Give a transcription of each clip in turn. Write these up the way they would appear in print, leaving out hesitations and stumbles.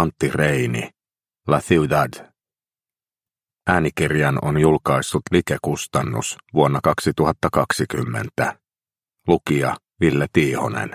Antti Reini, La Ciudad. Äänikirjan on julkaissut Like-kustannus vuonna 2020. Lukija Ville Tiihonen.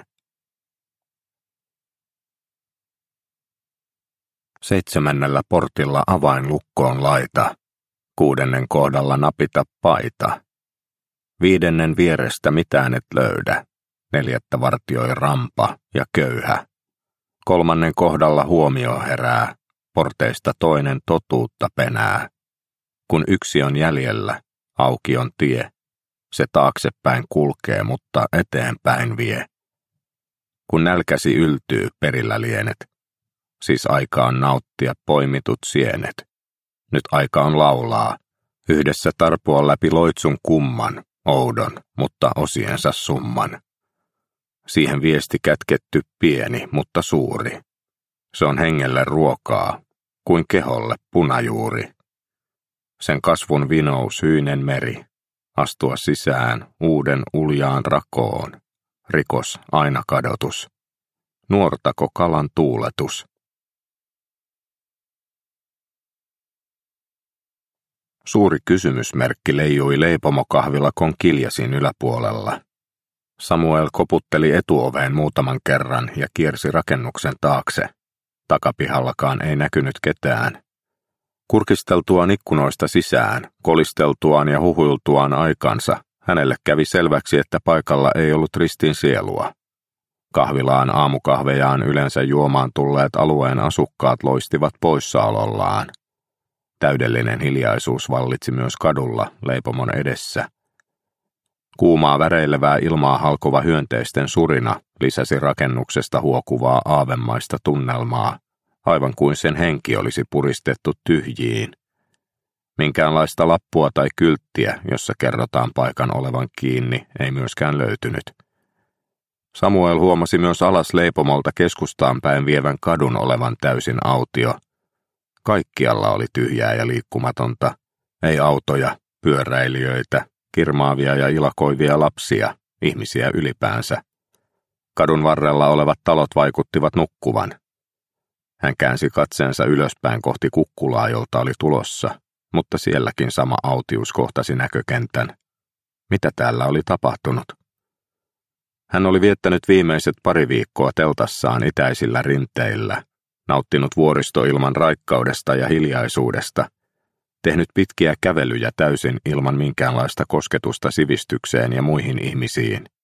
7. portilla avainlukkoon laita. 6. kohdalla napita paita. 5. vierestä mitään et löydä. 4. vartioi rampa ja köyhä. 3. kohdalla huomio herää. Porteista toinen totuutta penää. Kun yksi on jäljellä, auki on tie. Se taaksepäin kulkee, mutta eteenpäin vie. Kun nälkäsi yltyy, perillä lienet. Siis aika on nauttia poimitut sienet. Nyt aika on laulaa. Yhdessä tarpua läpi loitsun kumman, oudon, mutta osiensa summan. Siihen viesti kätketty pieni, mutta suuri. Se on hengelle ruokaa, kuin keholle punajuuri. Sen kasvun vinous hyinen meri. Astua sisään uuden uljaan rakoon. Rikos aina kadotus. Nuortako kalan tuuletus. Suuri kysymysmerkki leijui leipomokahvilakon kiljasin yläpuolella. Samuel koputteli etuoveen muutaman kerran ja kiersi rakennuksen taakse. Takapihallakaan ei näkynyt ketään. Kurkisteltuaan ikkunoista sisään, kolisteltuaan ja huhuiltuaan aikansa, hänelle kävi selväksi, että paikalla ei ollut ristin sielua. Kahvilaan aamukahvejaan yleensä juomaan tulleet alueen asukkaat loistivat poissaolollaan. Täydellinen hiljaisuus vallitsi myös kadulla leipomon edessä. Kuumaa väreilevää ilmaa halkova hyönteisten surina lisäsi rakennuksesta huokuvaa aavemaista tunnelmaa, aivan kuin sen henki olisi puristettu tyhjiin. Minkäänlaista lappua tai kylttiä, jossa kerrotaan paikan olevan kiinni, ei myöskään löytynyt. Samuel huomasi myös alas leipomolta keskustaan päin vievän kadun olevan täysin autio. Kaikkialla oli tyhjää ja liikkumatonta, ei autoja, pyöräilijöitä, kirmaavia ja ilakoivia lapsia, ihmisiä ylipäänsä. Kadun varrella olevat talot vaikuttivat nukkuvan. Hän käänsi katseensa ylöspäin kohti kukkulaa, jolta oli tulossa, mutta sielläkin sama autius kohtasi näkökentän. Mitä täällä oli tapahtunut? Hän oli viettänyt viimeiset pari viikkoa teltassaan itäisillä rinteillä, nauttinut vuoristoilman raikkaudesta ja hiljaisuudesta, tehnyt pitkiä kävelyjä täysin ilman minkäänlaista kosketusta sivistykseen ja muihin ihmisiin.